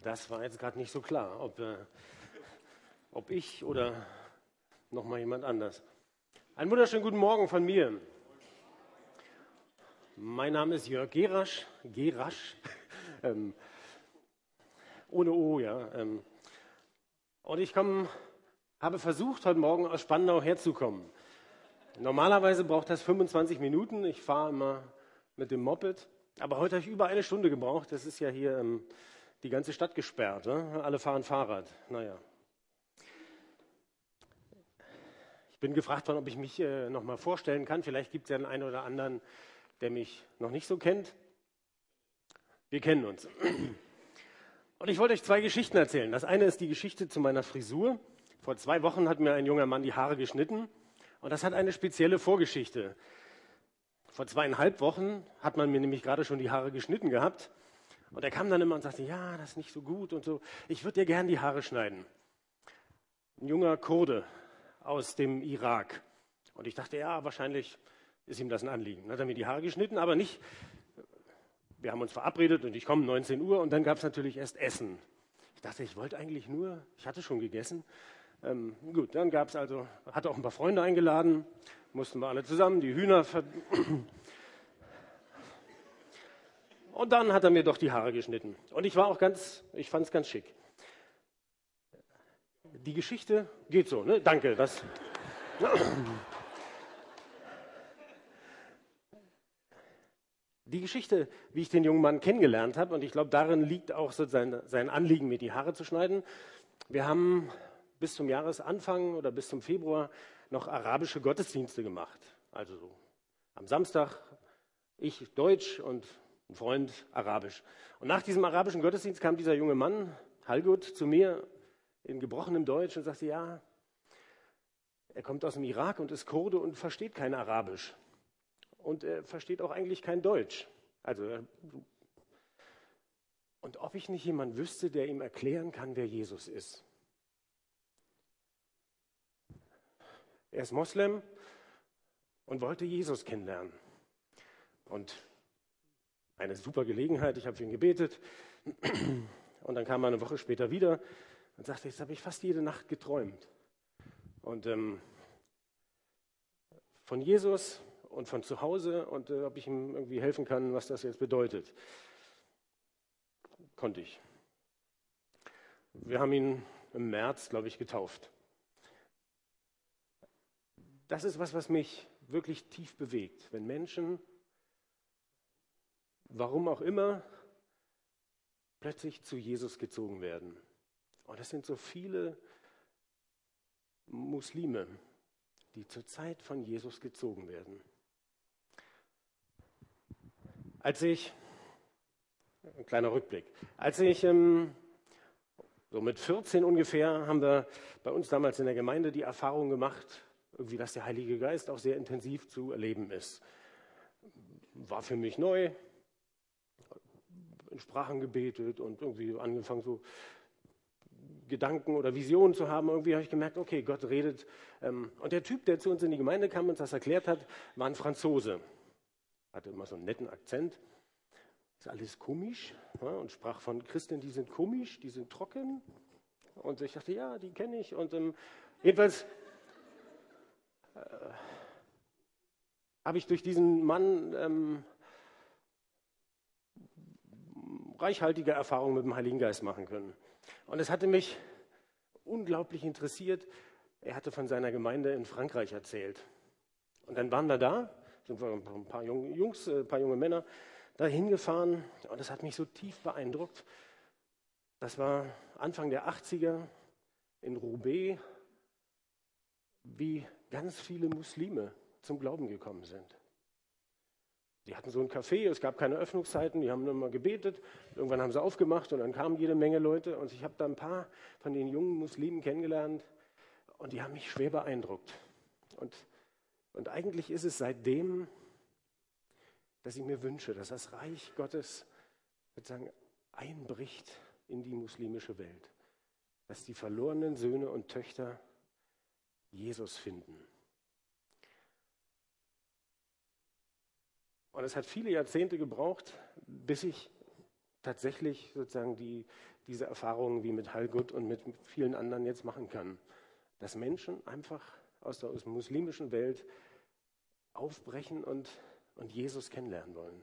Das war jetzt gerade nicht so klar, ob ich oder noch mal jemand anders. Einen wunderschönen guten Morgen von mir. Mein Name ist Jörg Gerasch, ohne O, ja. Und ich habe versucht, heute Morgen aus Spandau herzukommen. Normalerweise braucht das 25 Minuten. Ich fahre immer mit dem Moped. Aber heute habe ich über eine Stunde gebraucht. Das ist ja hier die ganze Stadt gesperrt. Ne? Alle fahren Fahrrad. Naja. Ich bin gefragt worden, ob ich mich noch mal vorstellen kann. Vielleicht gibt es ja den einen oder anderen, der mich noch nicht so kennt. Wir kennen uns. Und ich wollte euch 2 Geschichten erzählen. Das eine ist die Geschichte zu meiner Frisur. Vor 2 Wochen hat mir ein junger Mann die Haare geschnitten. Und das hat eine spezielle Vorgeschichte. Vor 2,5 Wochen hat man mir nämlich gerade schon die Haare geschnitten gehabt. Und er kam dann immer und sagte, ja, das ist nicht so gut und so. Ich würde dir gern die Haare schneiden. Ein junger Kurde aus dem Irak. Und ich dachte, ja, wahrscheinlich ist ihm das ein Anliegen. Dann hat er mir die Haare geschnitten, aber nicht. Wir haben uns verabredet und ich komme 19 Uhr und dann gab es natürlich erst Essen. Ich dachte, ich wollte eigentlich nur, ich hatte schon gegessen. Gut, dann gab es also, hatte auch ein paar Freunde eingeladen, mussten wir alle zusammen, die Hühner und dann hat er mir doch die Haare geschnitten. Und ich fand es ganz schick. Die Geschichte geht so, ne? Danke. Die Geschichte, wie ich den jungen Mann kennengelernt habe, und ich glaube, darin liegt auch so sein Anliegen, mir die Haare zu schneiden. Wir haben bis zum Jahresanfang oder bis zum Februar noch arabische Gottesdienste gemacht. Also so am Samstag ich Deutsch und ein Freund Arabisch. Und nach diesem arabischen Gottesdienst kam dieser junge Mann, Halgut, zu mir in gebrochenem Deutsch und sagte, ja, er kommt aus dem Irak und ist Kurde und versteht kein Arabisch. Und er versteht auch eigentlich kein Deutsch. Und ob ich nicht jemand wüsste, der ihm erklären kann, wer Jesus ist. Er ist Moslem und wollte Jesus kennenlernen. Und eine super Gelegenheit, ich habe für ihn gebetet. Und dann kam er eine Woche später wieder und sagte, jetzt habe ich fast jede Nacht geträumt. Und von Jesus und von zu Hause und ob ich ihm irgendwie helfen kann, was das jetzt bedeutet. Konnte ich. Wir haben ihn im März, glaube ich, getauft. Das ist was mich wirklich tief bewegt. Wenn Menschen, warum auch immer, plötzlich zu Jesus gezogen werden. Und es sind so viele Muslime, die zur Zeit von Jesus gezogen werden. Ein kleiner Rückblick, so mit 14 ungefähr, haben wir bei uns damals in der Gemeinde die Erfahrung gemacht, irgendwie, dass der Heilige Geist auch sehr intensiv zu erleben ist. War für mich neu, in Sprachen gebetet und irgendwie angefangen, so Gedanken oder Visionen zu haben. Irgendwie habe ich gemerkt, okay, Gott redet. Und der Typ, der zu uns in die Gemeinde kam und uns das erklärt hat, war ein Franzose. Hatte immer so einen netten Akzent. Ist alles komisch, ja, und sprach von Christen, die sind komisch, die sind trocken. Und ich dachte, ja, die kenne ich. Und jedenfalls habe ich durch diesen Mann reichhaltige Erfahrungen mit dem Heiligen Geist machen können. Und es hatte mich unglaublich interessiert. Er hatte von seiner Gemeinde in Frankreich erzählt. Und dann waren wir da, sind wir ein paar junge Männer, da hingefahren. Und das hat mich so tief beeindruckt. Das war Anfang der 80er in Roubaix, wie ganz viele Muslime zum Glauben gekommen sind. Die hatten so ein Café, es gab keine Öffnungszeiten, die haben nur mal gebetet. Irgendwann haben sie aufgemacht und dann kamen jede Menge Leute. Und ich habe da ein paar von den jungen Muslimen kennengelernt und die haben mich schwer beeindruckt. Und eigentlich ist es seitdem, dass ich mir wünsche, dass das Reich Gottes sozusagen einbricht in die muslimische Welt. Dass die verlorenen Söhne und Töchter Jesus finden. Und es hat viele Jahrzehnte gebraucht, bis ich tatsächlich sozusagen diese Erfahrungen wie mit Halgut und mit vielen anderen jetzt machen kann. Dass Menschen einfach aus der muslimischen Welt aufbrechen und Jesus kennenlernen wollen.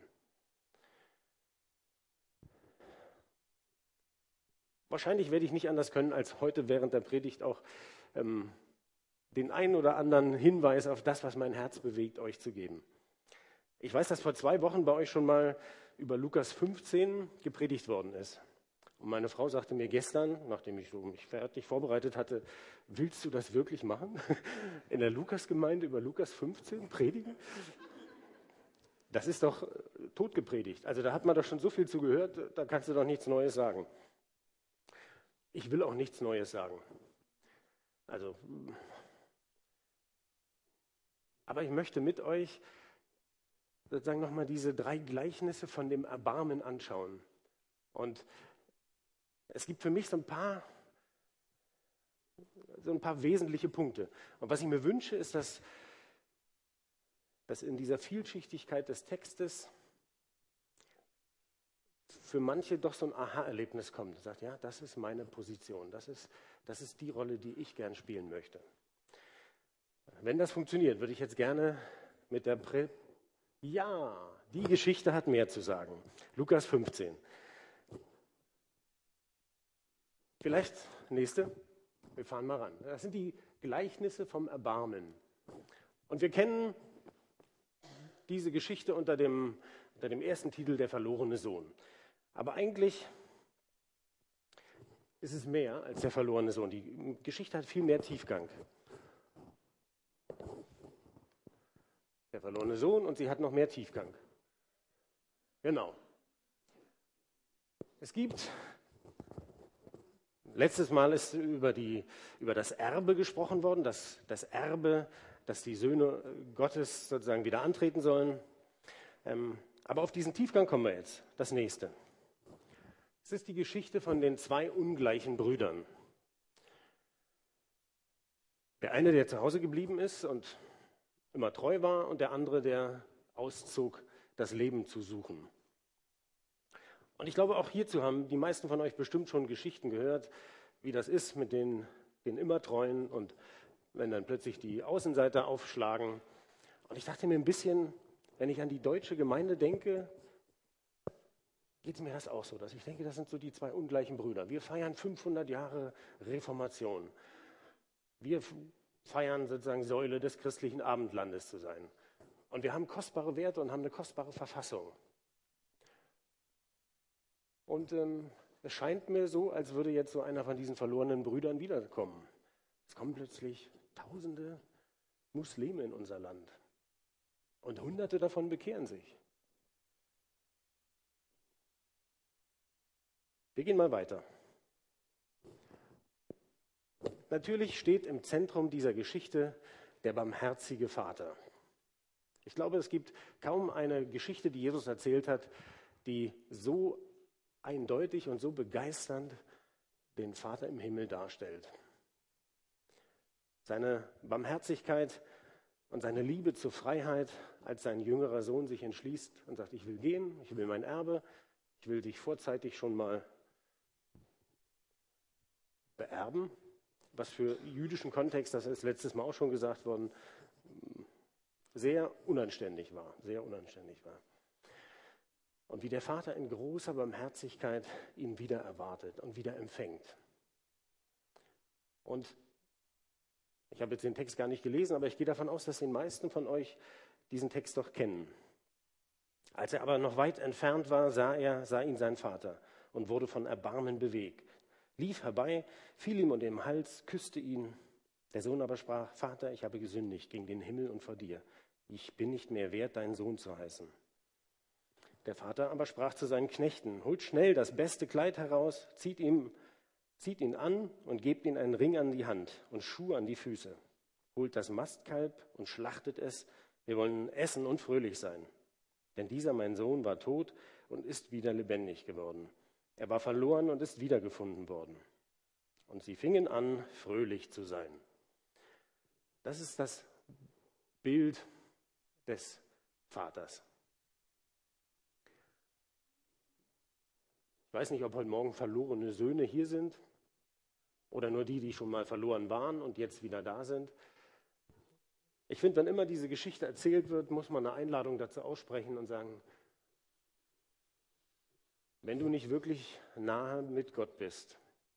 Wahrscheinlich werde ich nicht anders können, als heute während der Predigt auch den einen oder anderen Hinweis auf das, was mein Herz bewegt, euch zu geben. Ich weiß, dass vor 2 Wochen bei euch schon mal über Lukas 15 gepredigt worden ist. Und meine Frau sagte mir gestern, nachdem ich mich fertig vorbereitet hatte, willst du das wirklich machen? In der Lukas-Gemeinde über Lukas 15 predigen? Das ist doch totgepredigt. Also da hat man doch schon so viel zu gehört, da kannst du doch nichts Neues sagen. Ich will auch nichts Neues sagen. Aber ich möchte mit euch sozusagen nochmal diese 3 Gleichnisse von dem Erbarmen anschauen. Und es gibt für mich so ein paar wesentliche Punkte. Und was ich mir wünsche, ist, dass in dieser Vielschichtigkeit des Textes für manche doch so ein Aha-Erlebnis kommt. Sagt, ja, das ist meine Position, das ist die Rolle, die ich gern spielen möchte. Wenn das funktioniert, würde ich jetzt gerne mit der die Geschichte hat mehr zu sagen. Lukas 15. Vielleicht nächste. Wir fahren mal ran. Das sind die Gleichnisse vom Erbarmen. Und wir kennen diese Geschichte unter dem ersten Titel Der verlorene Sohn. Aber eigentlich ist es mehr als der verlorene Sohn. Die Geschichte hat viel mehr Tiefgang. Der verlorene Sohn und sie hat noch mehr Tiefgang. Genau. Es gibt, letztes Mal ist über das Erbe gesprochen worden, das Erbe, dass die Söhne Gottes sozusagen wieder antreten sollen. Aber auf diesen Tiefgang kommen wir jetzt. Das nächste. Es ist die Geschichte von den 2 ungleichen Brüdern. Der eine, der zu Hause geblieben ist und immer treu war, und der andere, der auszog, das Leben zu suchen. Und ich glaube, auch hierzu haben die meisten von euch bestimmt schon Geschichten gehört, wie das ist mit den immer Treuen und wenn dann plötzlich die Außenseiter aufschlagen. Und ich dachte mir ein bisschen, wenn ich an die deutsche Gemeinde denke, geht es mir das auch so, dass ich denke, das sind so die 2 ungleichen Brüder. Wir feiern 500 Jahre Reformation. Wir feiern sozusagen Säule des christlichen Abendlandes zu sein. Und wir haben kostbare Werte und haben eine kostbare Verfassung. Und es scheint mir so, als würde jetzt so einer von diesen verlorenen Brüdern wiederkommen. Es kommen plötzlich Tausende Muslime in unser Land. Und Hunderte davon bekehren sich. Wir gehen mal weiter. Natürlich steht im Zentrum dieser Geschichte der barmherzige Vater. Ich glaube, es gibt kaum eine Geschichte, die Jesus erzählt hat, die so eindeutig und so begeisternd den Vater im Himmel darstellt. Seine Barmherzigkeit und seine Liebe zur Freiheit, als sein jüngerer Sohn sich entschließt und sagt, ich will gehen, ich will mein Erbe, ich will dich vorzeitig schon mal beerben, was für jüdischen Kontext, das ist letztes Mal auch schon gesagt worden, sehr unanständig war. Und wie der Vater in großer Barmherzigkeit ihn wieder erwartet und wieder empfängt. Und ich habe jetzt den Text gar nicht gelesen, aber ich gehe davon aus, dass die meisten von euch diesen Text doch kennen. Als er aber noch weit entfernt war, sah ihn sein Vater und wurde von Erbarmen bewegt. Lief herbei, fiel ihm um den Hals, küsste ihn. Der Sohn aber sprach, Vater, ich habe gesündigt gegen den Himmel und vor dir. Ich bin nicht mehr wert, dein Sohn zu heißen. Der Vater aber sprach zu seinen Knechten, holt schnell das beste Kleid heraus, zieht ihn an und gebt ihm einen Ring an die Hand und Schuhe an die Füße. Holt das Mastkalb und schlachtet es, wir wollen essen und fröhlich sein. Denn dieser, mein Sohn, war tot und ist wieder lebendig geworden. Er war verloren und ist wiedergefunden worden. Und sie fingen an, fröhlich zu sein. Das ist das Bild des Vaters. Ich weiß nicht, ob heute Morgen verlorene Söhne hier sind oder nur die, die schon mal verloren waren und jetzt wieder da sind. Ich finde, wenn immer diese Geschichte erzählt wird, muss man eine Einladung dazu aussprechen und sagen, wenn du nicht wirklich nahe mit Gott bist,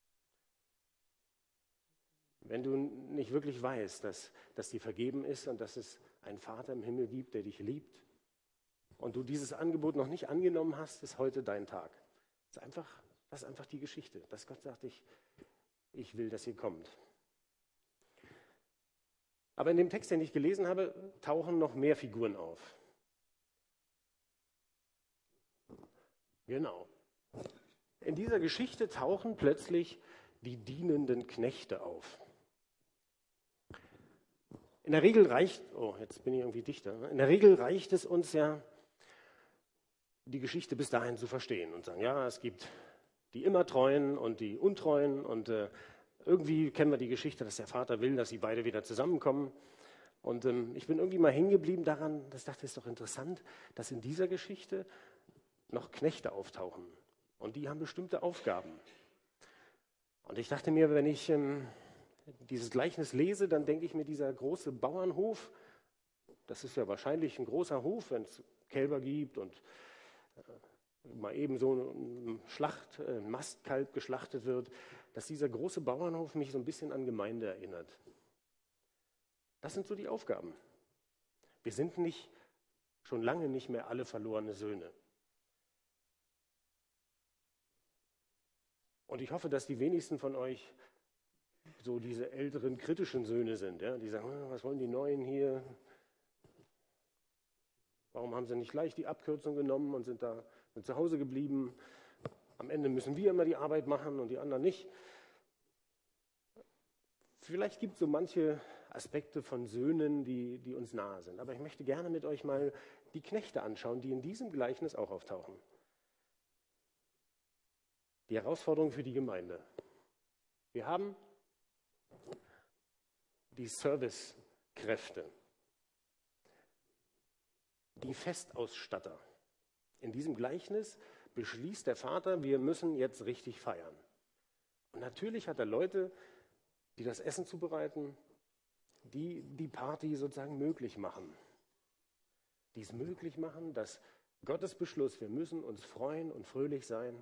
wenn du nicht wirklich weißt, dass dir vergeben ist und dass es einen Vater im Himmel gibt, der dich liebt und du dieses Angebot noch nicht angenommen hast, ist heute dein Tag. Das ist einfach die Geschichte, dass Gott sagt, ich will, dass ihr kommt. Aber in dem Text, den ich gelesen habe, tauchen noch mehr Figuren auf. Genau. In dieser Geschichte tauchen plötzlich die dienenden Knechte auf. In der Regel reicht es uns ja, die Geschichte bis dahin zu verstehen und sagen, ja, es gibt die immer Treuen und die Untreuen und irgendwie kennen wir die Geschichte, dass der Vater will, dass sie beide wieder zusammenkommen. Und ich bin irgendwie mal hängen geblieben daran, dass ich dachte, es ist doch interessant, dass in dieser Geschichte noch Knechte auftauchen. Und die haben bestimmte Aufgaben. Und ich dachte mir, wenn ich dieses Gleichnis lese, dann denke ich mir, dieser große Bauernhof, das ist ja wahrscheinlich ein großer Hof, wenn es Kälber gibt und mal eben so ein Mastkalb geschlachtet wird, dass dieser große Bauernhof mich so ein bisschen an Gemeinde erinnert. Das sind so die Aufgaben. Wir sind schon lange nicht mehr alle verlorene Söhne. Und ich hoffe, dass die wenigsten von euch so diese älteren kritischen Söhne sind, ja? Die sagen, was wollen die Neuen hier? Warum haben sie nicht gleich die Abkürzung genommen und sind zu Hause geblieben? Am Ende müssen wir immer die Arbeit machen und die anderen nicht. Vielleicht gibt es so manche Aspekte von Söhnen, die uns nahe sind. Aber ich möchte gerne mit euch mal die Knechte anschauen, die in diesem Gleichnis auch auftauchen. Die Herausforderung für die Gemeinde. Wir haben die Servicekräfte, die Festausstatter. In diesem Gleichnis beschließt der Vater, wir müssen jetzt richtig feiern. Und natürlich hat er Leute, die das Essen zubereiten, die die Party sozusagen möglich machen. Die es möglich machen, dass Gottes Beschluss, wir müssen uns freuen und fröhlich sein,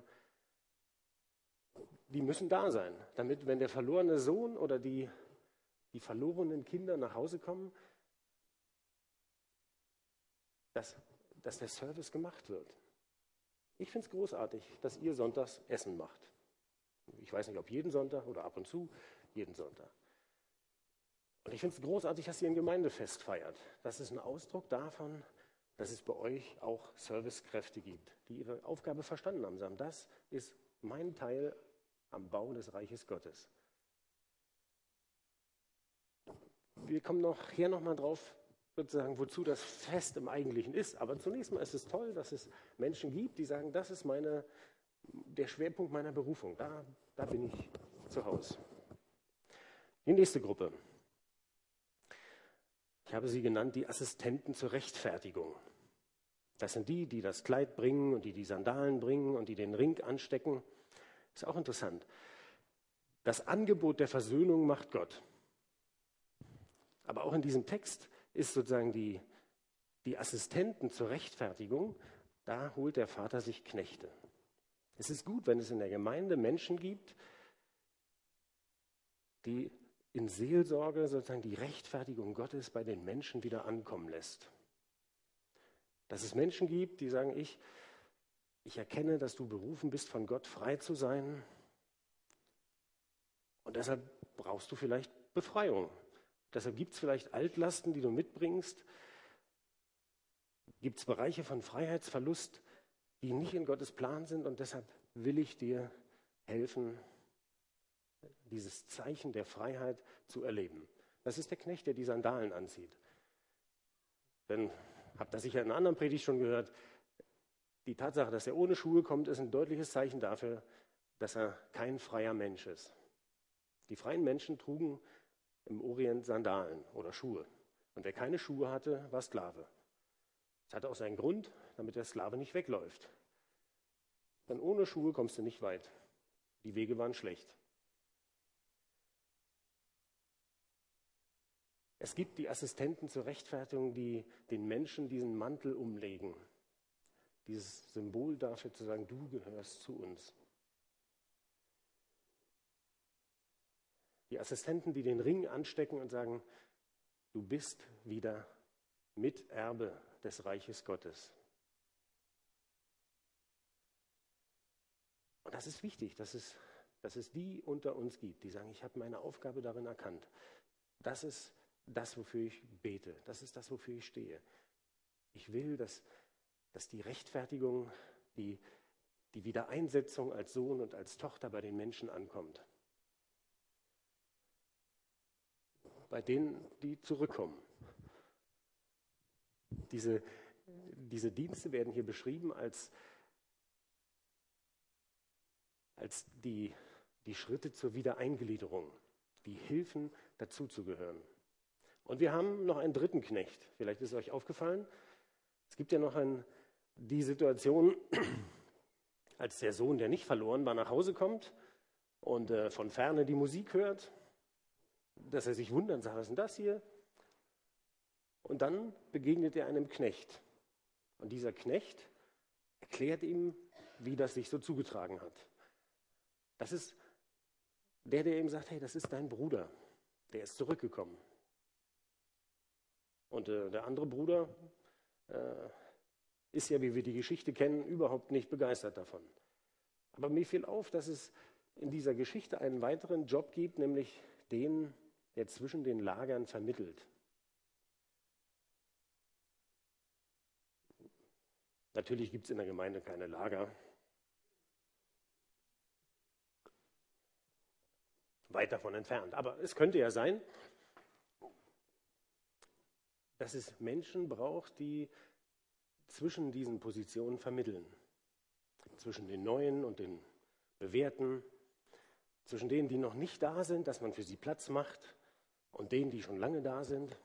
die müssen da sein, damit, wenn der verlorene Sohn oder die verlorenen Kinder nach Hause kommen, dass der Service gemacht wird. Ich finde es großartig, dass ihr sonntags Essen macht. Ich weiß nicht, ob jeden Sonntag oder ab und zu, jeden Sonntag. Und ich finde es großartig, dass ihr ein Gemeindefest feiert. Das ist ein Ausdruck davon, dass es bei euch auch Servicekräfte gibt, die ihre Aufgabe verstanden haben. Sagen, das ist mein Teil am Bau des Reiches Gottes. Wir kommen nachher noch mal drauf, sozusagen, wozu das Fest im Eigentlichen ist. Aber zunächst mal ist es toll, dass es Menschen gibt, die sagen, das ist der Schwerpunkt meiner Berufung. Da bin ich zu Hause. Die nächste Gruppe. Ich habe sie genannt, die Assistenten zur Rechtfertigung. Das sind die das Kleid bringen und die Sandalen bringen und die den Ring anstecken. Ist auch interessant. Das Angebot der Versöhnung macht Gott. Aber auch in diesem Text ist sozusagen die Assistenten zur Rechtfertigung, da holt der Vater sich Knechte. Es ist gut, wenn es in der Gemeinde Menschen gibt, die in Seelsorge sozusagen die Rechtfertigung Gottes bei den Menschen wieder ankommen lässt. Dass es Menschen gibt, die sagen, ich erkenne, dass du berufen bist, von Gott frei zu sein. Und deshalb brauchst du vielleicht Befreiung. Deshalb gibt es vielleicht Altlasten, die du mitbringst. Gibt es Bereiche von Freiheitsverlust, die nicht in Gottes Plan sind. Und deshalb will ich dir helfen, dieses Zeichen der Freiheit zu erleben. Das ist der Knecht, der die Sandalen anzieht. Denn, habt ihr sicher in einer anderen Predigt schon gehört, die Tatsache, dass er ohne Schuhe kommt, ist ein deutliches Zeichen dafür, dass er kein freier Mensch ist. Die freien Menschen trugen im Orient Sandalen oder Schuhe. Und wer keine Schuhe hatte, war Sklave. Das hatte auch seinen Grund, damit der Sklave nicht wegläuft. Denn ohne Schuhe kommst du nicht weit. Die Wege waren schlecht. Es gibt die Assistenten zur Rechtfertigung, die den Menschen diesen Mantel umlegen. Dieses Symbol dafür zu sagen, du gehörst zu uns. Die Assistenten, die den Ring anstecken und sagen, du bist wieder Miterbe des Reiches Gottes. Und das ist wichtig, dass es die unter uns gibt, die sagen, ich habe meine Aufgabe darin erkannt. Das ist das, wofür ich bete. Das ist das, wofür ich stehe. Ich will, dass die Rechtfertigung, die Wiedereinsetzung als Sohn und als Tochter bei den Menschen ankommt. Bei denen, die zurückkommen. Diese Dienste werden hier beschrieben als die Schritte zur Wiedereingliederung, die Hilfen dazuzugehören. Und wir haben noch einen dritten Knecht. Vielleicht ist es euch aufgefallen. Es gibt ja noch die Situation, als der Sohn, der nicht verloren war, nach Hause kommt und von ferne die Musik hört, dass er sich wundert und sagt, was ist denn das hier? Und dann begegnet er einem Knecht. Und dieser Knecht erklärt ihm, wie das sich so zugetragen hat. Das ist der ihm sagt, hey, das ist dein Bruder, der ist zurückgekommen. Und der andere Bruder ist ja, wie wir die Geschichte kennen, überhaupt nicht begeistert davon. Aber mir fiel auf, dass es in dieser Geschichte einen weiteren Job gibt, nämlich den, der zwischen den Lagern vermittelt. Natürlich gibt es in der Gemeinde keine Lager. Weit davon entfernt. Aber es könnte ja sein, dass es Menschen braucht, die zwischen diesen Positionen vermitteln. Zwischen den Neuen und den Bewährten, zwischen denen, die noch nicht da sind, dass man für sie Platz macht, und denen, die schon lange da sind.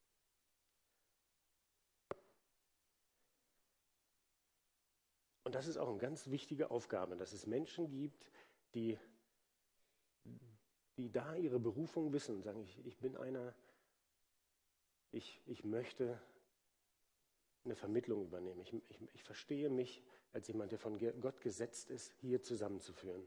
Und das ist auch eine ganz wichtige Aufgabe, dass es Menschen gibt, die da ihre Berufung wissen und sagen, ich bin einer, ich möchte eine Vermittlung übernehmen. Ich verstehe mich als jemand, der von Gott gesetzt ist, hier zusammenzuführen.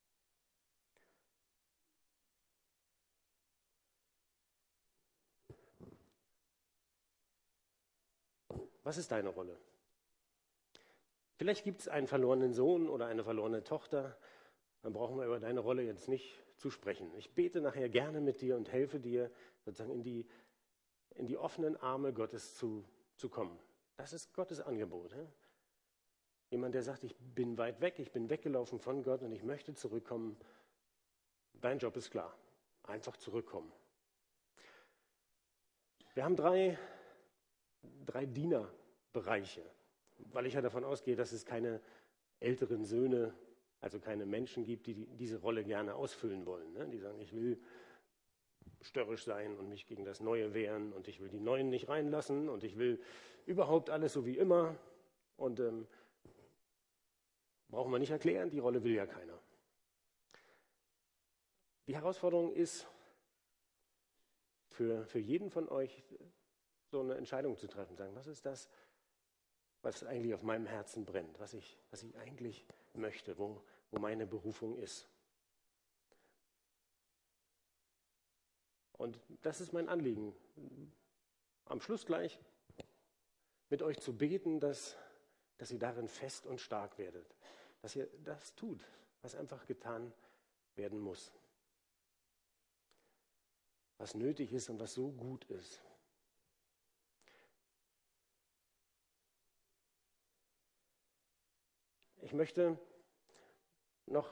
Was ist deine Rolle? Vielleicht gibt es einen verlorenen Sohn oder eine verlorene Tochter. Dann brauchen wir über deine Rolle jetzt nicht zu sprechen. Ich bete nachher gerne mit dir und helfe dir, sozusagen in die offenen Arme Gottes zu kommen. Das ist Gottes Angebot. Jemand, der sagt, ich bin weit weg, ich bin weggelaufen von Gott und ich möchte zurückkommen. Dein Job ist klar. Einfach zurückkommen. Wir haben drei Dienerbereiche, weil ich ja davon ausgehe, dass es keine älteren Söhne, also keine Menschen gibt, die diese Rolle gerne ausfüllen wollen. Die sagen, ich will störrisch sein und mich gegen das Neue wehren und ich will die Neuen nicht reinlassen und ich will überhaupt alles so wie immer. Und brauchen wir nicht erklären, die Rolle will ja keiner. Die Herausforderung ist, für jeden von euch so eine Entscheidung zu treffen, sagen, was ist das, was eigentlich auf meinem Herzen brennt, was ich eigentlich möchte, wo meine Berufung ist. Und das ist mein Anliegen, am Schluss gleich mit euch zu beten, dass ihr darin fest und stark werdet, dass ihr das tut, was einfach getan werden muss, was nötig ist und was so gut ist. Ich möchte noch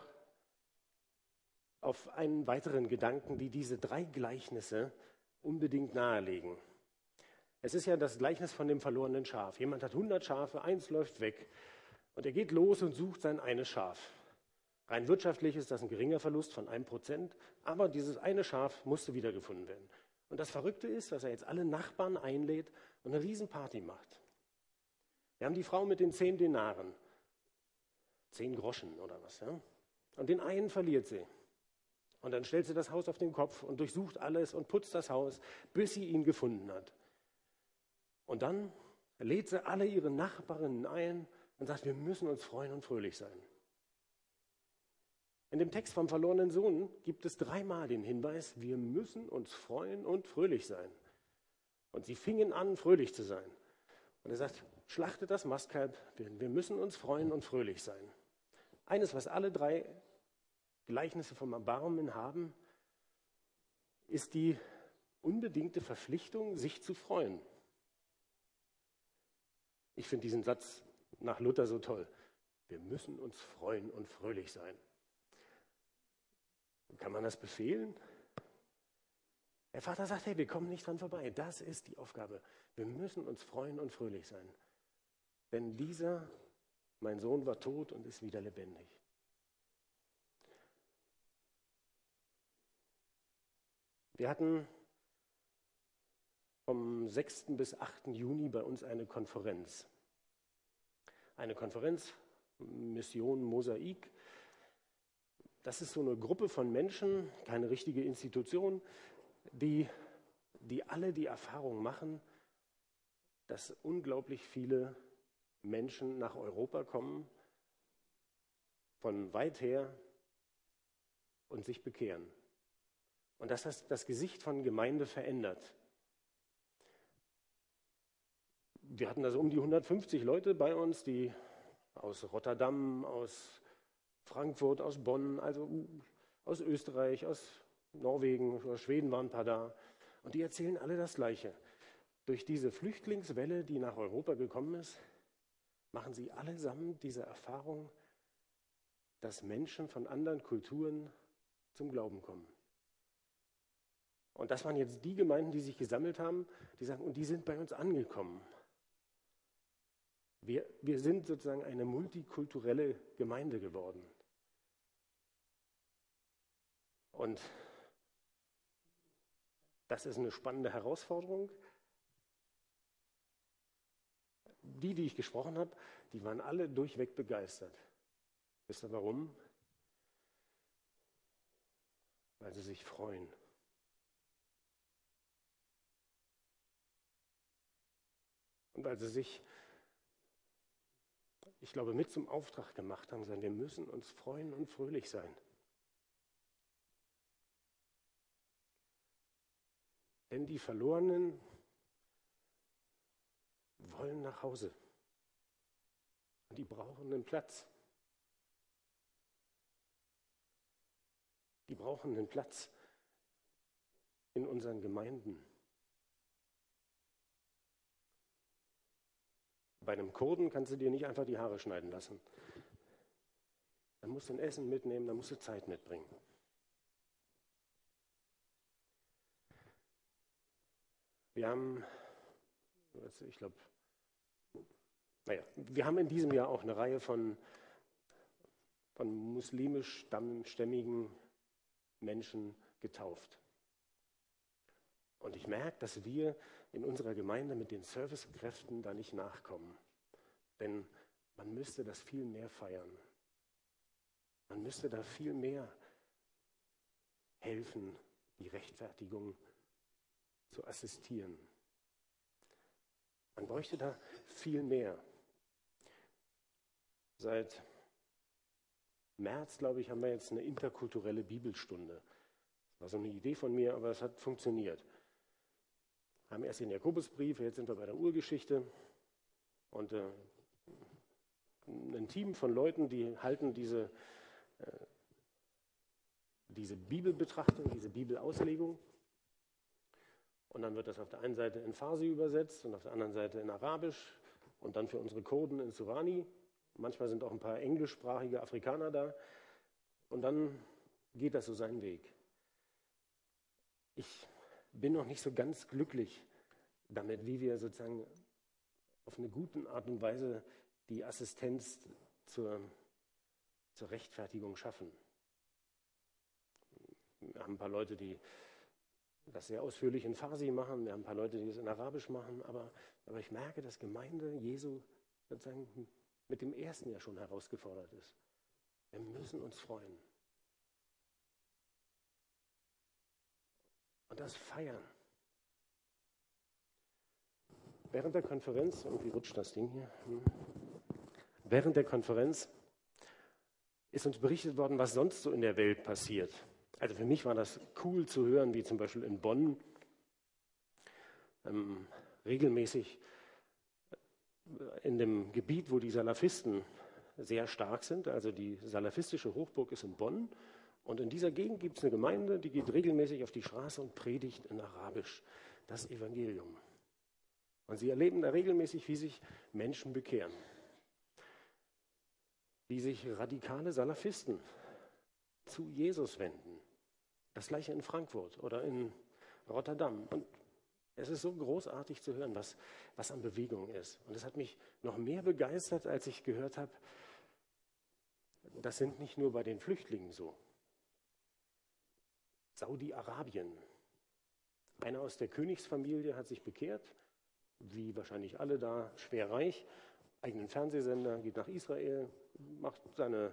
auf einen weiteren Gedanken, die diese drei Gleichnisse unbedingt nahelegen. Es ist ja das Gleichnis von dem verlorenen Schaf. Jemand hat 100 Schafe, eins läuft weg und er geht los und sucht sein eines Schaf. Rein wirtschaftlich ist das ein geringer Verlust von 1%, aber dieses eine Schaf musste wiedergefunden werden. Und das Verrückte ist, dass er jetzt alle Nachbarn einlädt und eine Riesenparty macht. Wir haben die Frau mit den 10 Denaren. 10 Groschen oder was. Ja? Und den einen verliert sie. Und dann stellt sie das Haus auf den Kopf und durchsucht alles und putzt das Haus, bis sie ihn gefunden hat. Und dann lädt sie alle ihre Nachbarinnen ein und sagt, wir müssen uns freuen und fröhlich sein. In dem Text vom verlorenen Sohn gibt es 3-mal den Hinweis, wir müssen uns freuen und fröhlich sein. Und sie fingen an, fröhlich zu sein. Und er sagt, schlachtet das Mastkalb, wir müssen uns freuen und fröhlich sein. Eines, was alle 3 Gleichnisse vom Erbarmen haben, ist die unbedingte Verpflichtung, sich zu freuen. Ich finde diesen Satz nach Luther so toll. Wir müssen uns freuen und fröhlich sein. Kann man das befehlen? Der Vater sagt, hey, wir kommen nicht dran vorbei. Das ist die Aufgabe. Wir müssen uns freuen und fröhlich sein. Denn dieser, mein Sohn, war tot und ist wieder lebendig. Wir hatten vom 6. bis 8. Juni bei uns eine Konferenz. Eine Konferenz, Mission Mosaik. Das ist so eine Gruppe von Menschen, keine richtige Institution, die alle die Erfahrung machen, dass unglaublich viele Menschen nach Europa kommen, von weit her und sich bekehren. Und dass das Gesicht von Gemeinde verändert. Wir hatten also um die 150 Leute bei uns, die aus Rotterdam, aus Frankfurt, aus Bonn, also aus Österreich, aus Norwegen, aus Schweden waren ein paar da. Und die erzählen alle das Gleiche. Durch diese Flüchtlingswelle, die nach Europa gekommen ist, machen sie allesamt diese Erfahrung, dass Menschen von anderen Kulturen zum Glauben kommen. Und das waren jetzt die Gemeinden, die sich gesammelt haben, die sagen, und die sind bei uns angekommen. Wir sind sozusagen eine multikulturelle Gemeinde geworden. Und das ist eine spannende Herausforderung. Die ich gesprochen habe, die waren alle durchweg begeistert. Wisst ihr warum? Weil sie sich freuen. Und weil sie sich, ich glaube, mit zum Auftrag gemacht haben, sagen, wir müssen uns freuen und fröhlich sein. Denn die Verlorenen wollen nach Hause. Und die brauchen einen Platz. Die brauchen einen Platz in unseren Gemeinden. Bei einem Kurden kannst du dir nicht einfach die Haare schneiden lassen. Da musst du ein Essen mitnehmen, da musst du Zeit mitbringen. Wir haben, ich glaube, wir haben in diesem Jahr auch eine Reihe von muslimisch-stämmigen Menschen getauft. Und ich merke, dass wir in unserer Gemeinde mit den Servicekräften da nicht nachkommen. Denn man müsste das viel mehr feiern. Man müsste da viel mehr helfen, die Rechtfertigung zu assistieren. Man bräuchte da viel mehr. Seit März, glaube ich, haben wir jetzt eine interkulturelle Bibelstunde. Das war so eine Idee von mir, aber es hat funktioniert. Wir haben erst den Jakobusbrief, jetzt sind wir bei der Urgeschichte. Und ein Team von Leuten, die halten diese Bibelbetrachtung, diese Bibelauslegung. Und dann wird das auf der einen Seite in Farsi übersetzt und auf der anderen Seite in Arabisch und dann für unsere Kurden in Surani. Manchmal sind auch ein paar englischsprachige Afrikaner da. Und dann geht das so seinen Weg. Ich bin noch nicht so ganz glücklich damit, wie wir sozusagen auf eine gute Art und Weise die Assistenz zur Rechtfertigung schaffen. Wir haben ein paar Leute, die das sehr ausführlich in Farsi machen, wir haben ein paar Leute, die das in Arabisch machen, aber ich merke, dass Gemeinde Jesu sozusagen mit dem ersten ja schon herausgefordert ist. Wir müssen uns freuen. Und das feiern. Während der Konferenz, irgendwie rutscht das Ding hier, während der Konferenz ist uns berichtet worden, was sonst so in der Welt passiert. Also für mich war das cool zu hören, wie zum Beispiel in Bonn regelmäßig in dem Gebiet, wo die Salafisten sehr stark sind, also die salafistische Hochburg ist in Bonn, und in dieser Gegend gibt es eine Gemeinde, die geht regelmäßig auf die Straße und predigt in Arabisch das Evangelium. Und sie erleben da regelmäßig, wie sich Menschen bekehren, wie sich radikale Salafisten zu Jesus wenden. Das gleiche in Frankfurt oder in Rotterdam. Und es ist so großartig zu hören, was an Bewegung ist. Und es hat mich noch mehr begeistert, als ich gehört habe, das sind nicht nur bei den Flüchtlingen so. Saudi-Arabien. Einer aus der Königsfamilie hat sich bekehrt, wie wahrscheinlich alle da, schwer reich, eigenen Fernsehsender, geht nach Israel, macht seine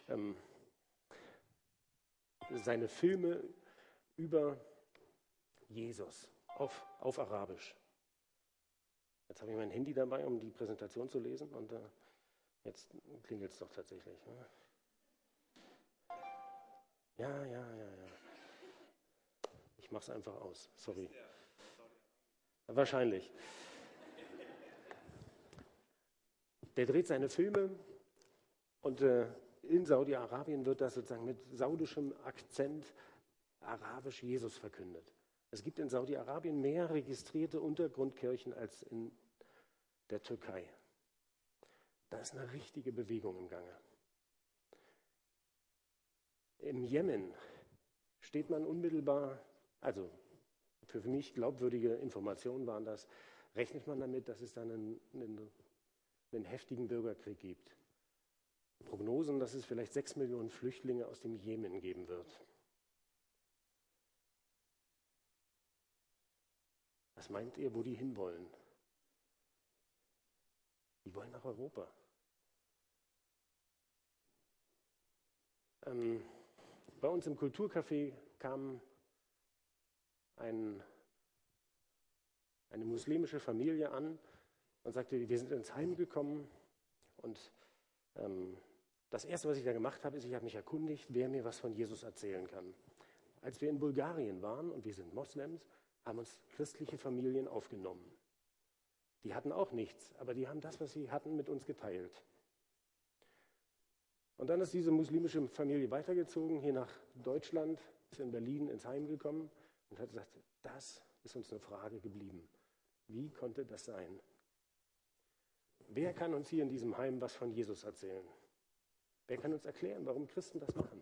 Filme über Jesus auf Arabisch. Jetzt habe ich mein Handy dabei, um die Präsentation zu lesen, und jetzt klingelt es doch tatsächlich. Ne? Ja. Ich mache es einfach aus, sorry. Wahrscheinlich. Der dreht seine Filme und in Saudi-Arabien wird das sozusagen mit saudischem Akzent arabisch Jesus verkündet. Es gibt in Saudi-Arabien mehr registrierte Untergrundkirchen als in der Türkei. Da ist eine richtige Bewegung im Gange. Im Jemen steht man unmittelbar, also für mich glaubwürdige Informationen waren das, rechnet man damit, dass es dann einen heftigen Bürgerkrieg gibt. Prognosen, dass es vielleicht 6 Millionen Flüchtlinge aus dem Jemen geben wird. Was meint ihr, wo die hinwollen? Die wollen nach Europa. Bei uns im Kulturcafé kam eine muslimische Familie an und sagte, wir sind ins Heim gekommen, und das Erste, was ich da gemacht habe, ist, ich habe mich erkundigt, wer mir was von Jesus erzählen kann. Als wir in Bulgarien waren, und wir sind Moslems, haben uns christliche Familien aufgenommen. Die hatten auch nichts, aber die haben das, was sie hatten, mit uns geteilt. Und dann ist diese muslimische Familie weitergezogen, hier nach Deutschland, ist in Berlin ins Heim gekommen und hat gesagt, das ist uns eine Frage geblieben. Wie konnte das sein? Wer kann uns hier in diesem Heim was von Jesus erzählen? Wer kann uns erklären, warum Christen das machen?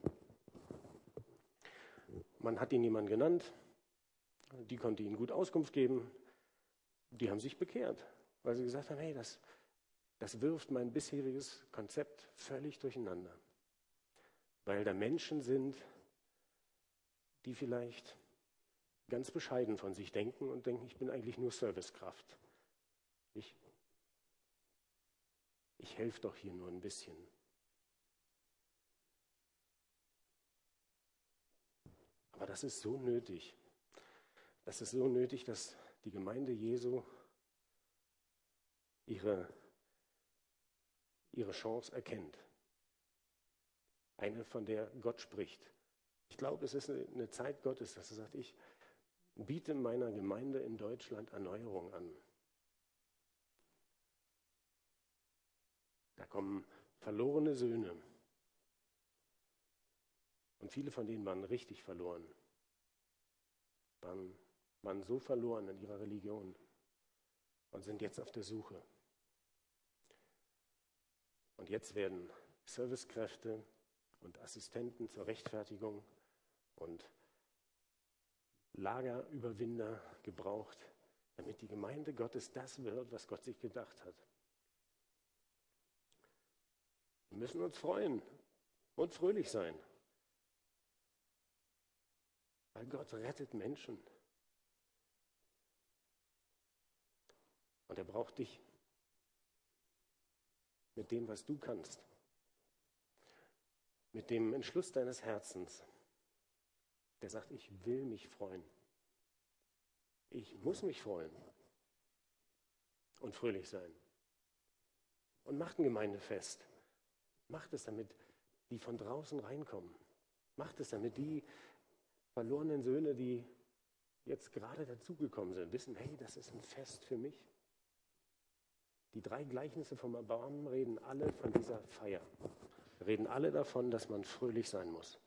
Man hat ihnen jemanden genannt, die konnte ihnen gut Auskunft geben. Die haben sich bekehrt, weil sie gesagt haben, hey, das wirft mein bisheriges Konzept völlig durcheinander. Weil da Menschen sind, die vielleicht ganz bescheiden von sich denken und denken, ich bin eigentlich nur Servicekraft. Ich helfe doch hier nur ein bisschen. Aber das ist so nötig. Das ist so nötig, dass die Gemeinde Jesu ihre Chance erkennt. Eine, von der Gott spricht. Ich glaube, es ist eine Zeit Gottes, dass er sagt, ich biete meiner Gemeinde in Deutschland Erneuerung an. Da kommen verlorene Söhne. Und viele von denen waren richtig verloren. Waren so verloren in ihrer Religion und sind jetzt auf der Suche. Und jetzt werden Servicekräfte und Assistenten zur Rechtfertigung und Lagerüberwinder gebraucht, damit die Gemeinde Gottes das wird, was Gott sich gedacht hat. Wir müssen uns freuen und fröhlich sein, weil Gott rettet Menschen. Und er braucht dich. mit dem, was du kannst, mit dem Entschluss deines Herzens, der sagt, ich will mich freuen. Ich muss mich freuen und fröhlich sein. Und macht ein Gemeindefest. Macht es, damit die von draußen reinkommen. Macht es, damit die verlorenen Söhne, die jetzt gerade dazugekommen sind, wissen, hey, das ist ein Fest für mich. Die 3 Gleichnisse vom Erbarmen reden alle von dieser Feier. Reden alle davon, dass man fröhlich sein muss.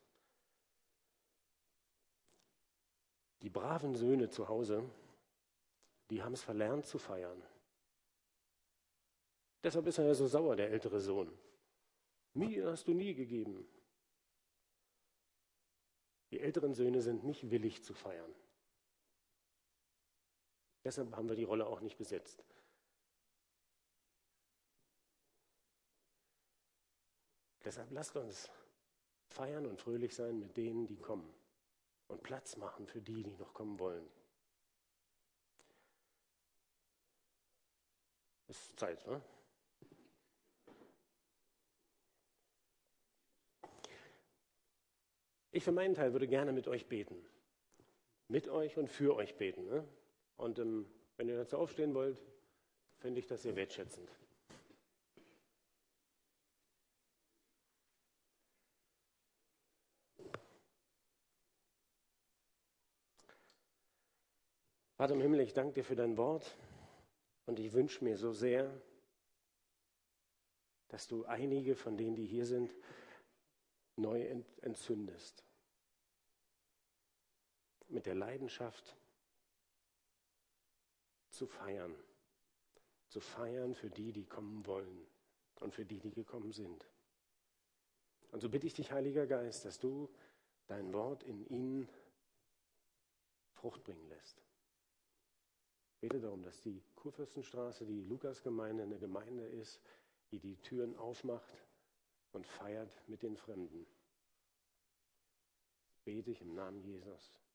Die braven Söhne zu Hause, die haben es verlernt zu feiern. Deshalb ist er ja so sauer, der ältere Sohn. Mir hast du nie gegeben. Die älteren Söhne sind nicht willig zu feiern. Deshalb haben wir die Rolle auch nicht besetzt. Deshalb lasst uns feiern und fröhlich sein mit denen, die kommen. Und Platz machen für die, die noch kommen wollen. Ist Zeit, ne? Ich für meinen Teil würde gerne mit euch beten. Mit euch und für euch beten. Ne? Und wenn ihr dazu aufstehen wollt, finde ich das sehr wertschätzend. Vater im Himmel, ich danke dir für dein Wort und ich wünsche mir so sehr, dass du einige von denen, die hier sind, neu entzündest. Mit der Leidenschaft zu feiern für die, die kommen wollen und für die, die gekommen sind. Und so bitte ich dich, Heiliger Geist, dass du dein Wort in ihnen Frucht bringen lässt. Ich bete darum, dass die Kurfürstenstraße, die Lukasgemeinde, eine Gemeinde ist, die die Türen aufmacht und feiert mit den Fremden. Das bete ich im Namen Jesus.